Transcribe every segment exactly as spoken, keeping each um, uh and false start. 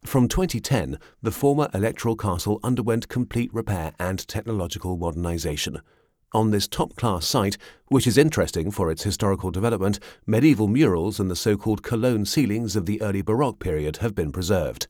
From twenty ten, the former electoral castle underwent complete repair and technological modernisation. On this top-class site, which is interesting for its historical development, medieval murals and the so-called Cologne ceilings of the early Baroque period have been preserved.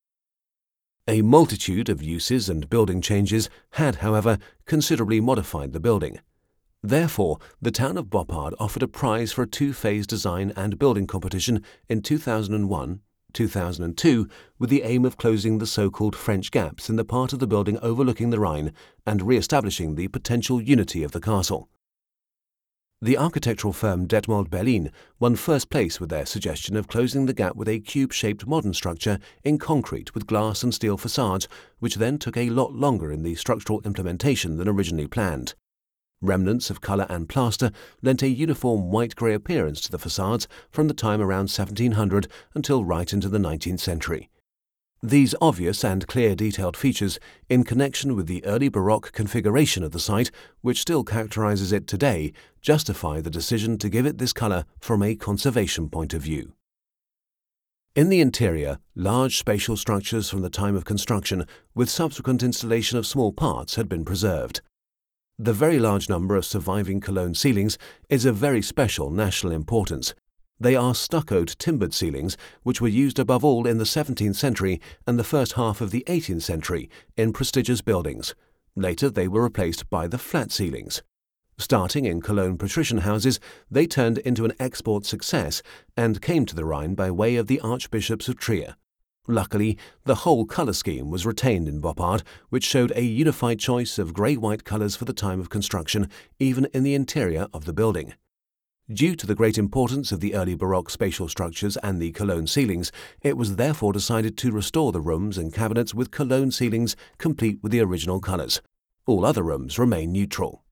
A multitude of uses and building changes had, however, considerably modified the building. Therefore, the town of Boppard offered a prize for a two-phase design and building competition in two thousand one two thousand two with the aim of closing the so-called French gaps in the part of the building overlooking the Rhine and re-establishing the potential unity of the castle. The architectural firm Detmold Berlin won first place with their suggestion of closing the gap with a cube-shaped modern structure in concrete with glass and steel facades, which then took a lot longer in the structural implementation than originally planned. Remnants of colour and plaster lent a uniform white-grey appearance to the facades from the time around seventeen hundred until right into the nineteenth century. These obvious and clear detailed features, in connection with the early Baroque configuration of the site, which still characterises it today, justify the decision to give it this colour from a conservation point of view. In the interior, large spatial structures from the time of construction, with subsequent installation of small parts, had been preserved. The very large number of surviving Cologne ceilings is of very special national importance. They are stuccoed timbered ceilings which were used above all in the seventeenth century and the first half of the eighteenth century in prestigious buildings. Later they were replaced by the flat ceilings. Starting in Cologne patrician houses, they turned into an export success and came to the Rhine by way of the archbishops of Trier. Luckily, the whole colour scheme was retained in Boppard, which showed a unified choice of grey-white colours for the time of construction, even in the interior of the building. Due to the great importance of the early Baroque spatial structures and the Cologne ceilings, it was therefore decided to restore the rooms and cabinets with Cologne ceilings complete with the original colours. All other rooms remain neutral.